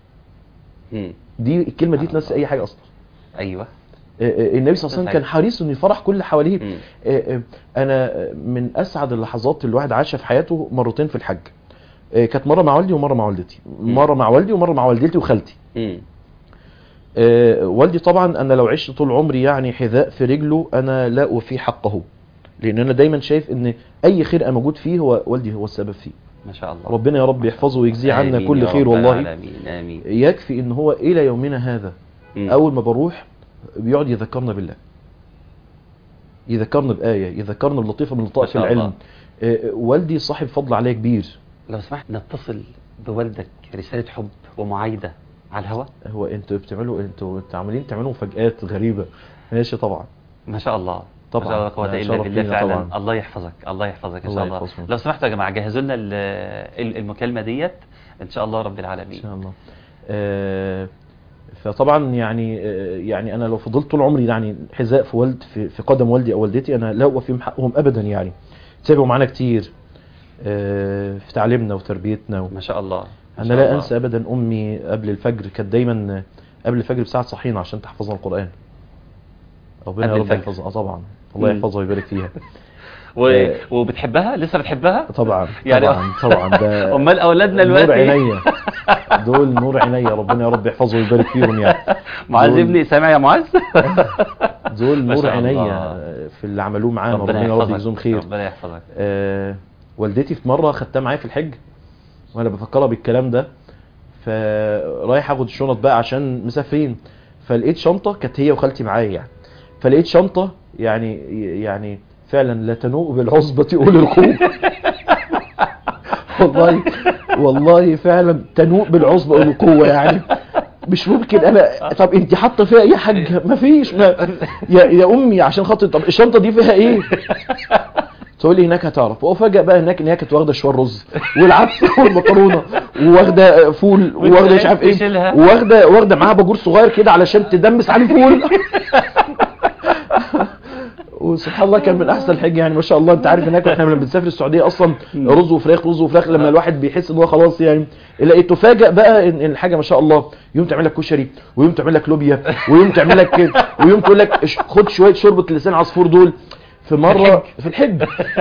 دي الكلمه دي تنسي اي حاجه اصلا. ايوه. النبي صلى الله عليه وسلم كان حريص انه يفرح كل اللي حواليه. انا من اسعد اللحظات اللي الواحد عاشها في حياته مرتين في الحج. كانت مره مع والدي ومره مع والدتي. مره مع والدي ومره مع والدتي وخالتي. والدي طبعا انا لو عشت طول عمري يعني حذاء في رجله انا لا اوفي حقه، لان انا دايما شايف ان اي خير انا موجود فيه هو والدي هو السبب فيه. ما شاء الله. ربنا يا رب يحفظه ويجزيه عنا كل خير والله. آمين. يكفي ان هو الى يومنا هذا اول ما بروح بيقعد يذكرنا بالله، يذكرنا بآية، يذكرنا بلطيفة من لطائف العلم. والدي صاحب فضل عليه كبير. لو سمحت نتصل بوالدك رسالة حب ومعايدة على الهواء. هو انتوا بتعملوا، انتوا عاملين تعملوا مفاجآت غريبة. ماشي طبعا. ما شاء الله. طبعا. ما شاء الله قوة الا بالله فعلا. طبعا. الله يحفظك، الله يحفظك ان شاء الله. لو سمحتوا يا جماعة جهزوا لنا المكالمة ديت ان شاء الله رب العالمين. ان شاء الله. فطبعا يعني انا لو فضلت طول عمري يعني حذاء في قدم والدي او والدتي انا لا اوفيهم حقهم ابدا. يعني تعبوا معانا كتير في تعليمنا وتربيتنا ما شاء الله. انا لا انسى ابدا امي قبل الفجر كانت دايما قبل الفجر بساعه صحينا عشان تحفظنا القران. ربنا يا رب يحفظها. طبعا الله يحفظها ويبارك فيها. وبتحبها لسه بتحبها طبعا يعني طبعا ده امال اولادنا دلوقتي نور عينيا دول نور عينيا. ربنا يا رب يحفظه ويبارك فيهم. يعني معاذ ابني سامع يا معاذ؟ دول نور عينيا في اللي عملوه معانا. ربنا يا رب يجزيهم خير. ربنا يحفظك. والدتي في مره خدتها معايا في الحج وانا بفكرها بالكلام ده، فرايح اخد الشنط بقى عشان مسافرين، فلقيت شنطه كانت هي وخالتي معايا يعني، فلقيت شنطه يعني فعلا لا تنوء بالعصبة أولي القوة. والله فعلا تنوء بالعصبة أولي القوة. يعني مش ممكن. انا طب انت حاطه فيها ايه يا حاج؟ مفيش يا امي عشان خاطر طب الشنطه دي فيها ايه؟ تقول لي هناك هتعرف. وافاجئ بقى هناك ان هي كانت واخده شويه رز والعدس والمكرونه وواخده فول وواخده مش عارف ايه واخده معاها باجور صغير كده علشان تدمس عليه فول. وسبحان الله كان من احسن الحج يعني ما شاء الله. انت عارف هناك احنا لما بنسافر السعوديه اصلا رز وفراخ لما الواحد بيحس ان هو خلاص يعني الاقي تفاجئ بقى ان الحاجه ما شاء الله يوم تعمل لك كشري ويوم تعمل لك لوبيا ويوم تعمل لك ويوم تقول لك خد شويه شوربه لسان عصفور دول. في مره في الحج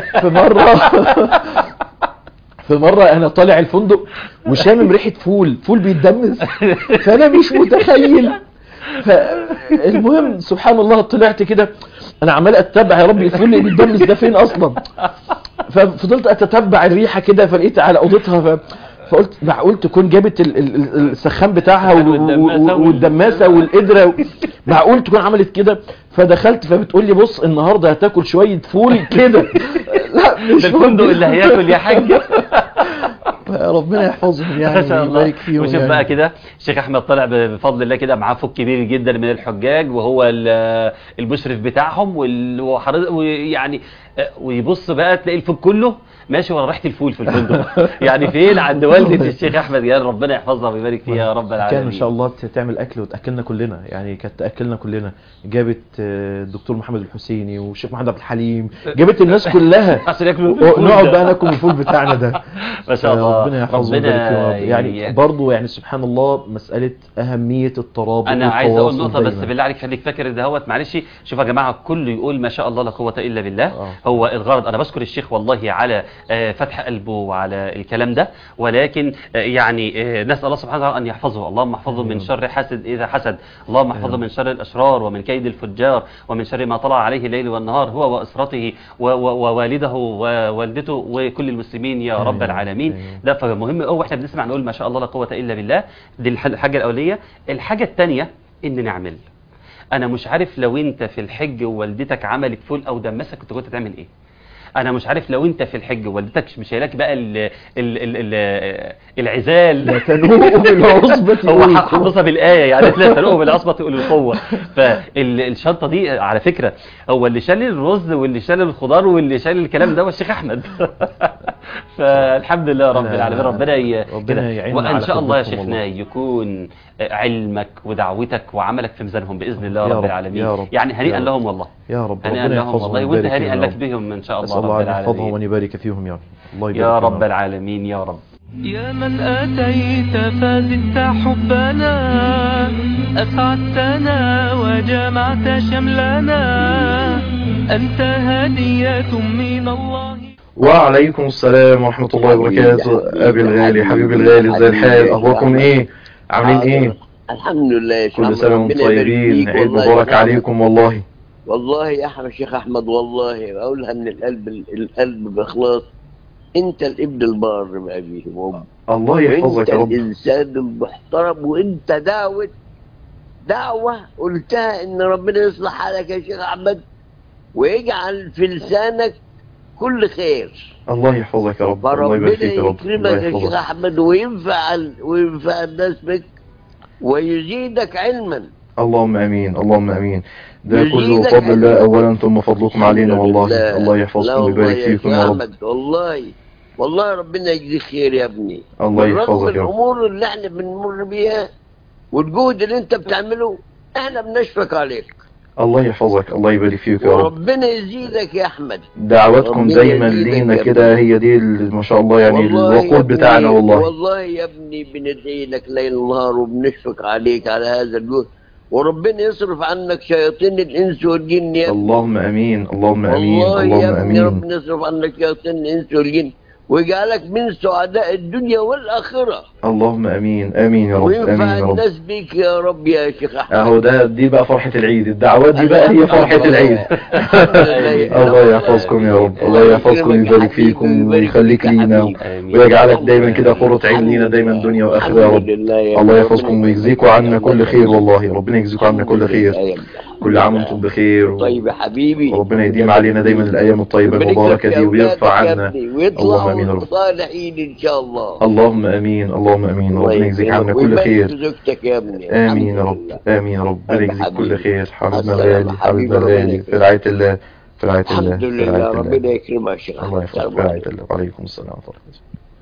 في مرة انا طالع الفندق وشامم ريحة فول بيتدمس فانا مش متخيل. فالمهم سبحان الله طلعت كده انا عمال اتتبع يا ربي الفول اللي بيتدمس ده فين اصلا. ففضلت اتتبع الريحة كده فلقيت على اوضتها فقلت معقول تكون جابت السخان بتاعها والدماسة والقدرة معقول تكون عملت كده. فدخلت فبتقول لي بص النهاردة هتاكل شوية فول كده. لا مش الفندق اللي هياكل يا حاج. ربنا يحفظهم يعني ويبارك فيهم. وشوف يعني بقى كده الشيخ احمد طلع بفضل الله كده معاه فوق كبير جدا من الحجاج وهو المشرف بتاعهم ويعني ويبص بقى تلاقي الفوق كله ماشي ورا ريحه الفول في الفندق. يعني فين عند والده الشيخ احمد يعني ربنا يحفظها ويبارك فيها يا رب العالمين. كان ان شاء الله تعمل اكل وتاكلنا كلنا يعني كانت تاكلنا كلنا. جابت الدكتور محمد الحسيني والشيخ محمد عبد الحليم جابت الناس كلها عشان ياكلوا نقعد بقى ناكل الفول بتاعنا ده. ما شاء الله. ربنا يحفظه ويبارك فيه. يعني برضه يعني سبحان الله مسألة أهمية الترابط. أنا عايز أقول نقطة بس بالله عليك خليك فاكر دهوت معلش. شوف يا جماعة كله يقول ما شاء الله لا قوة إلا بالله. هو الغرض أنا بشكر الشيخ والله على فتح قلبه وعلى الكلام ده، ولكن يعني نسأل الله سبحانه وتعالى أن يحفظه. اللهم احفظه من شر حاسد إذا حسد، اللهم احفظه من شر الأشرار ومن كيد الفجار ومن شر ما طلع عليه الليل والنهار هو وأسرته ووالده ووالدته وكل المسلمين يا رب العالمين. ده فمهم قوي احنا بنسمع نقول ما شاء الله لا قوة إلا بالله. دي الحاجة الأولية. الحاجة الثانية إن نعمل. أنا مش عارف لو أنت في الحج ووالدتك عملت فول أو دمسك كنت تعمل إيه؟ أنا مش عارف لو أنت في الحج ووالدتك مش شايلاك بقى العزال لا تنوء بالعصبة هو حافظها بالآية يعني لا تنوء بالعصبة أولي القوة. فالشنطة دي على فكرة هو اللي شال الرز واللي شال الخضار واللي شال الكلام ده والشيخ أحمد. فالحمد لله رب العالمين. ربنا يعيننا. وإن شاء الله يا شيخنا يكون علمك ودعوتك وعملك في ميزانهم بإذن الله رب العالمين. يعني هنيئا لهم والله يا رب. هنيئا لهم والله وانت هنيئا لك بهم إن شاء الله رب العالمين. يحفظهم وأن يبارك فيهم يا رب. الله يبارك يا رب العالمين يا رب. يا من أتيت فزدت حبنا أسعدتنا وجمعت شملنا أنت هدية من الله. وعليكم السلام ورحمة الله وبركاته. أبي الغالي حبيبي الغالي ازي الحال؟ أخباركم إيه؟ عاملين إيه؟ الحمد لله. كل سنة وانتم طيبين. عيد مبارك عليكم والله. والله يا أحمد شيخ أحمد والله أقولها من القلب بإخلاص. أنت الابن البار بأبيه وأمه. الله يحفظك يا رب. أنت الإنسان المحترم وأنت دعوة قلتها إن ربنا يصلح حالك يا شيخ أحمد ويجعل في لسانك كل خير. الله يحفظك يا رب. الله يبارك فيك يا رب. ربنا يكرمك يا شيخ أحمد وينفع الناس بك ويزيدك علما. اللهم امين اللهم امين. ده كله فضل الله اولا ثم فضلكم علينا والله. الله يحفظكم ويبارك فيكم يا رب. والله ربنا يجزيك خير يا ابني. الله يحفظك يا رب. الامور اللي احنا بنمر بيها والجهد اللي انت بتعمله احنا بنشفق عليك. الله يحفظك. الله يبارك فيك يا رب. وربنا يزيدك يا احمد. دعواتكم دايما لينا كده هي دي ما شاء الله يعني الوقود بتاعنا والله. والله يا ابني بندعي لك ليل نهار وبنشفق عليك على هذا الجهد وربنا يصرف عنك شياطين الانس والجن يا ابني. اللهم امين اللهم امين والله اللهم يا ابني امين. ربنا يصرف عنك شياطين الانس والجن ويجعلك من سعداء الدنيا والآخرة. اللهم امين امين يا رب. وينفع امين يا رب. الناس بيك يا رب يا شيخ احمد. اهو دي بقى فرحة العيد. الدعوات دي بقى هي فرحة العيد. الله يحفظكم يا رب. الله يحفظكم ويبارك فيكم ويخليك لينا ويجعلك دايما كده قرة عين لينا دايما دنيا واخرة يا رب. الله يحفظكم ويجزيكم عنا كل خير والله. ربنا يجزيكم عنا كل خير. كل عام وانتم بخير. طيب يا حبيبي. وربنا يديم علينا دايما الايام الطيبة المباركة دي ويرفع عنا. اللهم امين يا رب. صالحين ان شاء الله. اللهم امين اللهم امين. ربنا يجزيك عنا كل خير. زوجتك يا ابني. امين يا رب. امين يا رب. ربنا يجزيك كل خير. حبيبنا الغالي حبيبنا الغالي في رعاية الله في رعاية الله. الحمد لله. ربنا يكرمك يا شيخ. الله يحفظك في رعاية الله. وعليكم السلام ورحمة الله.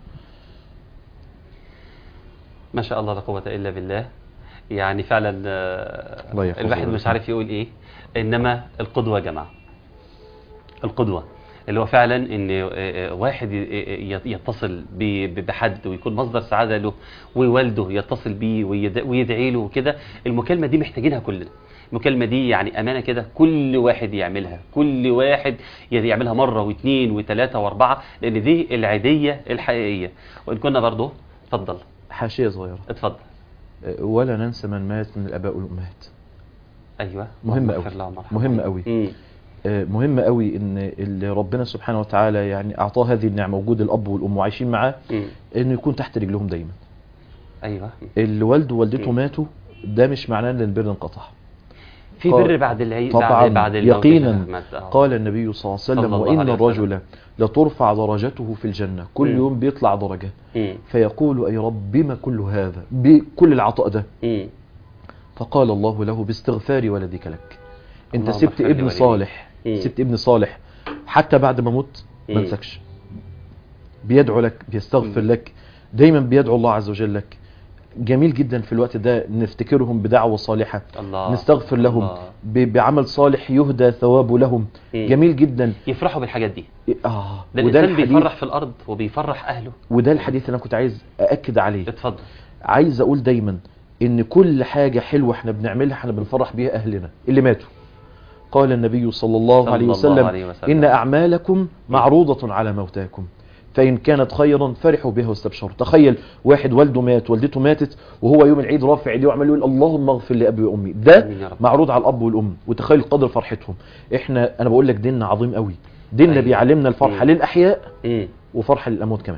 ما شاء الله لا قوة إلا بالله. يعني فعلا الواحد مش عارف يقول ايه. انما القدوة يا جماعة القدوة اللي هو فعلا ان واحد يتصل بحد ويكون مصدر سعادة له ووالده يتصل بيه ويدعي له وكده. المكالمة دي محتاجينها كلنا. المكالمة دي يعني امانة كده كل واحد يعملها. كل واحد يعملها مرة واثنين وثلاثة واربعة لان دي العيدية الحقيقية. وان كنا برضو اتفضل حاشية صغيرة. اتفضل. ولا ننسى من مات من الآباء والأمهات. أيوة مهم قوي. مهم قوي. مهم قوي إن اللي ربنا سبحانه وتعالى يعني أعطاه هذه النعمة وجود الأب والأم وعايشين معاه إنه يكون تحت رجلهم دايما. أيوة. اللي والده ووالدته ماتوا ده مش معناه إن البر انقطع. في بر بعد العيد طبعا بعد يقينا. قال النبي صلى الله عليه وسلم وإن الرجل لترفع درجته في الجنة كل يوم بيطلع درجة فيقول أي رب بما كل هذا بكل العطاء ده فقال الله له باستغفار ولدك لك. انت سبت ابن صالح سبت ابن صالح حتى بعد ما مت ما انسكش بيدعو لك بيستغفر لك دايما بيدعو الله عز وجل لك. جميل جدا في الوقت ده نفتكرهم بدعوة صالحة، الله. نستغفر لهم، بعمل صالح يهدى ثوابه لهم. جميل جدا، يفرحوا بالحاجات دي. ده الإنسان بيفرح في الأرض وبيفرح أهله. وده الحديث اللي أنا كنت عايز أأكد عليه. اتفضل. عايز أقول دايما إن كل حاجة حلوة احنا بنعملها احنا بنفرح بيها أهلنا اللي ماتوا. قال النبي صلى الله عليه وسلم إن أعمالكم معروضة على موتاكم فإن كانت خيرا فرحوا بها واستبشروا. تخيل واحد والده مات، والدته ماتت، وهو يوم العيد رافع ايديه وعمال يقول اللهم اغفر لأبي وأمي. ده معروض على الأب والأم، وتخيل قدر فرحتهم. أنا بقول لك ديننا عظيم قوي، ديننا بيعلمنا الفرحة للأحياء وفرحة للأموات كمان.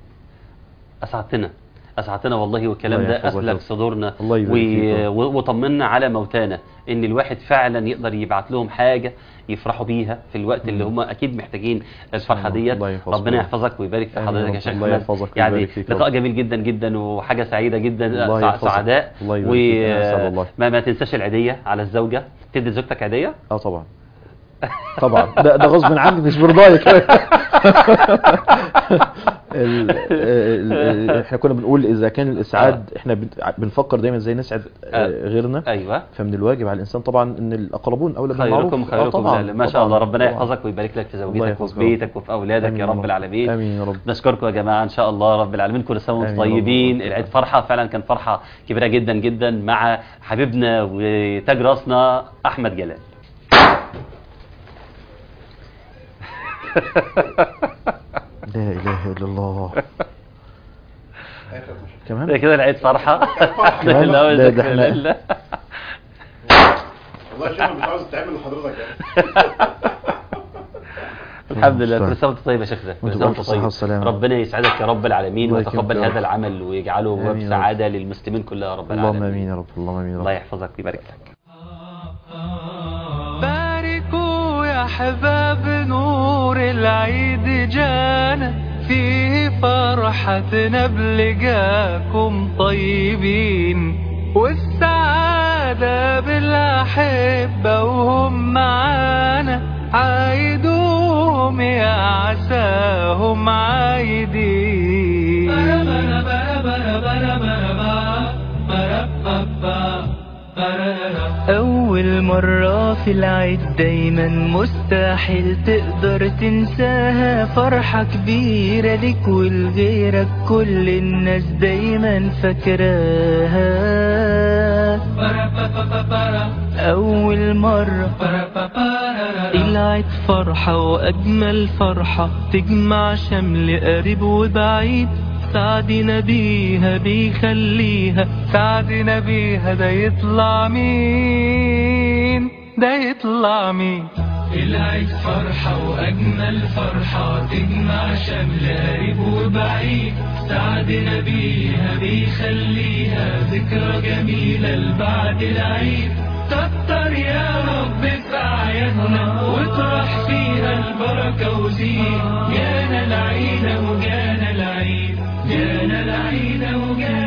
أسعدتنا والله، والكلام ده أسلك صدورنا وطمنا على موتانا إن الواحد فعلا يقدر يبعت لهم حاجة يفرحوا بيها في الوقت اللي هم أكيد محتاجين الفرحة ديت. ربنا يحفظك ويبارك في حضرتك يا شيخ محمد. يعني لقاء جميل جدا جدا وحاجة سعيدة جدا، سعداء. وما تنساش العيدية على الزوجة، تدي زوجتك عيدية؟ طبعا طبعا، ده غصب عني مش برضايك. احنا كنا بنقول اذا كان الاسعاد احنا بنفكر دايما ازاي نسعد غيرنا. ايوه. فمن الواجب على الانسان طبعا ان الاقربون اولى بالمعروف. خيركم ما شاء الله. ربنا يحفظك ويبارك لك في زوجتك وفي بيتك وفي اولادك يا رب العالمين. امين يا رب. نشكركم يا جماعه ان شاء الله رب العالمين. كل سنه وانتم طيبين. العيد فرحه فعلا، كان فرحه كبيره جدا جدا مع حبيبنا وتاج راسنا احمد جلال. لا اله الا الله. كمان كده العيد فرحه. ده احنا والله شيخ مش عاوز تعمل لحضرتك الحمد لله. كل سنه وانت طيب يا شيخ. كل سنه وانت طيب. ربنا يسعدك يا رب العالمين ويتقبل هذا العمل ويجعله باب سعاده للمسلمين كلها يا رب العالمين. اللهم امين يا رب. اللهم امين. الله يحفظك ويبارك لك. باركوا يا حباب نور العيد جانا فيه فرحتنا بلقاكم طيبين، والسعادة بالأحبة وهم معانا عايدوهم يا عساهم عايدين. أول مرة في العيد دايما مستحيل تقدر تنساها، فرحة كبيرة لك ولغيرك كل الناس دايما فاكراها. أول مرة العيد فرحة وأجمل فرحة تجمع شمل قريب وبعيد، سعدنا بيها بيخليها سعدنا بيها. ده يطلع مين؟ ده يطلع مين؟ العيد فرحة وأجمل فرحة تجمع شمل قريب وبعيد، سعدنا بيها بيخليها ذكرى جميلة لبعد العيد. كتر يا رب في أعيادنا واطرح فيها البركة وزيد. جانا العيد وجانا العيد، جانا العيد وجانا